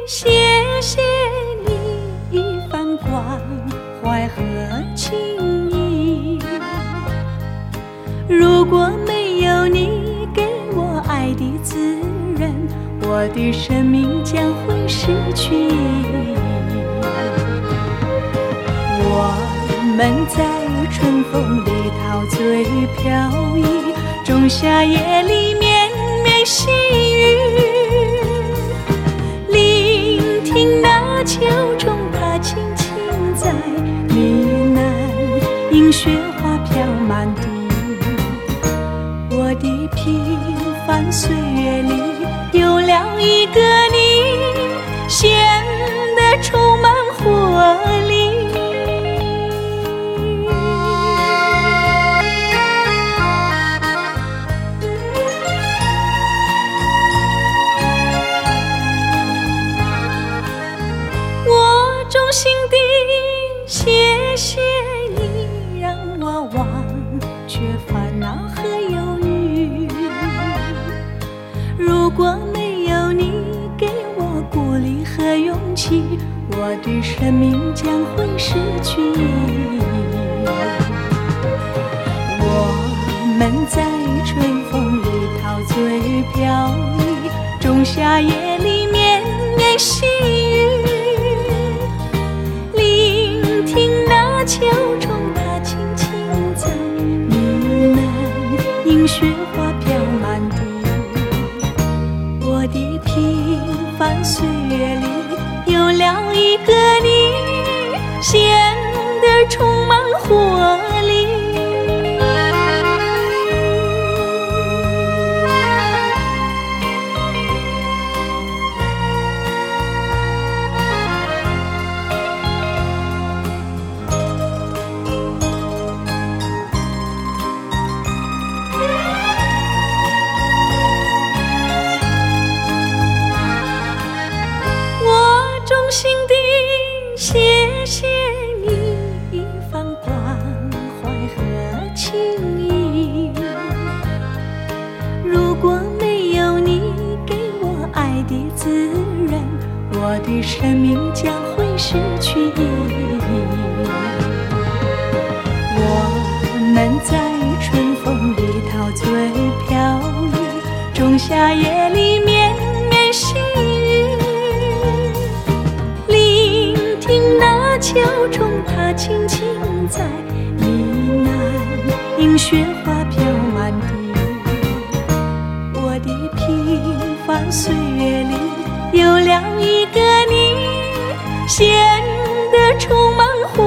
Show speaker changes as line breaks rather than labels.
谢谢你一番关怀和情谊。如果没有你给我爱的滋润，我的生命将会失去意义。我们在春风里陶醉飘逸，仲夏夜里绵绵细雨，聆听那秋虫它轻轻在呢喃，映雪花飘满地。我的平凡岁月里有了一个你，显得充满活力。我衷心地谢谢你，让我忘却烦恼和忧郁。如果没有你给我鼓励和勇气，我的生命将会失去意义。我们在春风里陶醉飘逸，仲夏夜里绵绵细雨，聆听那秋虫它轻轻在呢喃，映雪花飘满地。我的平凡岁月里有了一个你，显得充满活力。衷心地谢谢你一番关怀和情谊。如果没有你给我爱的滋润，我的生命将会失去意义。我们在春风里陶醉飘逸，仲夏夜里绵绵细雨，那秋虫它轻轻在呢喃，映雪花飘满地。我的平凡岁月里有了一个你，显得充满活